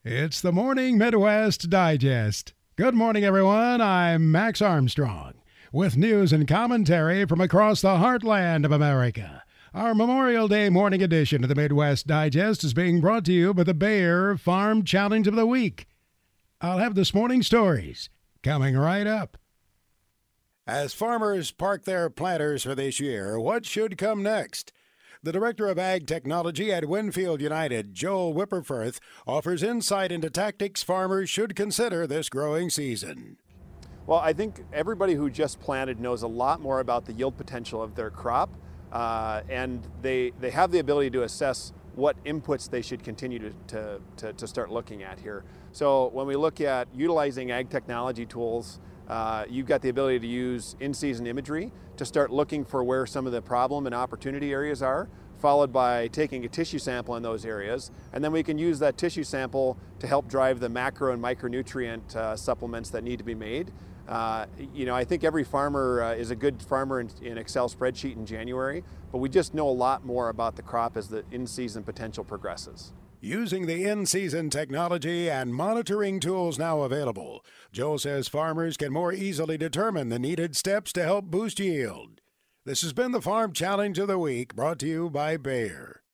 It's the Morning Midwest Digest. Good morning, everyone. I'm Max Armstrong with news and commentary from across the heartland of America. Our Memorial Day morning edition of the Midwest Digest is being brought to you by the Bayer Farm Challenge of the Week. I'll have this morning's stories coming right up. As farmers park their planters for this year, what should come next? The Director of Ag Technology at Winfield United, Joel Wipperfurth, offers insight into tactics farmers should consider this growing season. Well, I think everybody who just planted knows a lot more about the yield potential of their crop, and they have the ability to assess what inputs they should continue to start looking at here. So when we look at utilizing ag technology tools, you've got the ability to use in-season imagery to start looking for where some of the problem and opportunity areas are, followed by taking a tissue sample in those areas. And then we can use that tissue sample to help drive the macro and micronutrient supplements that need to be made. I think every farmer is a good farmer in Excel spreadsheet in January, but we just know a lot more about the crop as the in-season potential progresses. Using the in-season technology and monitoring tools now available, Joel says farmers can more easily determine the needed steps to help boost yield. This has been the Farm Challenge of the Week, brought to you by Bayer.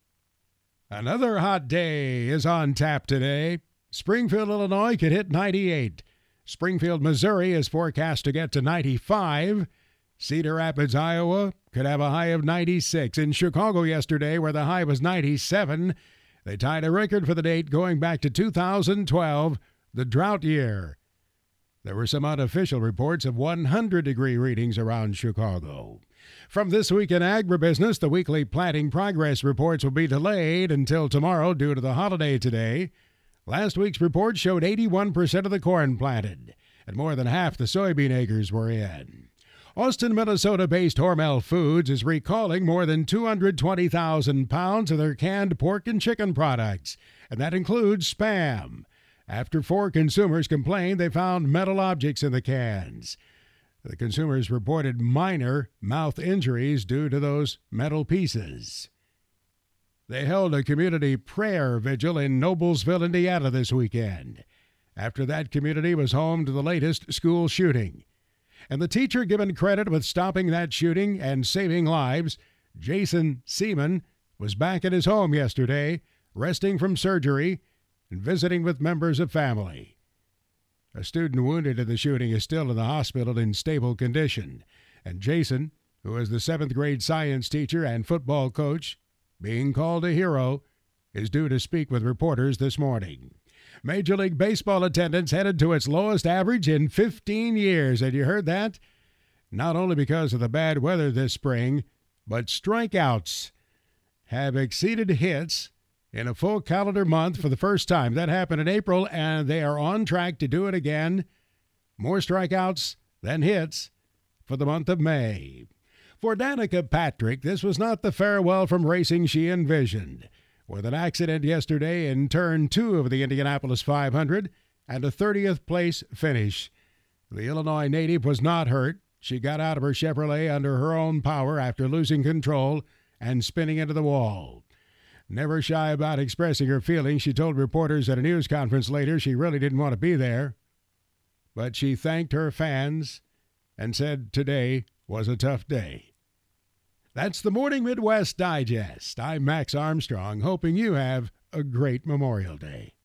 Another hot day is on tap today. Springfield, Illinois could hit 98. Springfield, Missouri is forecast to get to 95. Cedar Rapids, Iowa could have a high of 96. In Chicago yesterday, where the high was 97, they tied a record for the date going back to 2012, the drought year. There were some unofficial reports of 100-degree readings around Chicago. From This Week in Agribusiness, the weekly planting progress reports will be delayed until tomorrow due to the holiday today. Last week's report showed 81% of the corn planted, and more than half the soybean acres were in. Austin, Minnesota-based Hormel Foods is recalling more than 220,000 pounds of their canned pork and chicken products, and that includes Spam, after 4 consumers complained they found metal objects in the cans. The consumers reported minor mouth injuries due to those metal pieces. They held a community prayer vigil in Noblesville, Indiana this weekend, after that community was home to the latest school shooting. And the teacher given credit with stopping that shooting and saving lives, Jason Seaman, was back at his home yesterday, resting from surgery and visiting with members of family. A student wounded in the shooting is still in the hospital in stable condition, and Jason, who is the 7th grade science teacher and football coach, being called a hero, is due to speak with reporters this morning. Major League Baseball attendance headed to its lowest average in 15 years. And you heard that? Not only because of the bad weather this spring, but strikeouts have exceeded hits in a full calendar month for the first time. That happened in April, and they are on track to do it again. More strikeouts than hits for the month of May. For Danica Patrick, this was not the farewell from racing she envisioned. With an accident yesterday in Turn 2 of the Indianapolis 500 and a 30th place finish. The Illinois native was not hurt. She got out of her Chevrolet under her own power after losing control and spinning into the wall. Never shy about expressing her feelings, she told reporters at a news conference later she really didn't want to be there. But she thanked her fans and said today was a tough day. That's the Morning Midwest Digest. I'm Max Armstrong, hoping you have a great Memorial Day.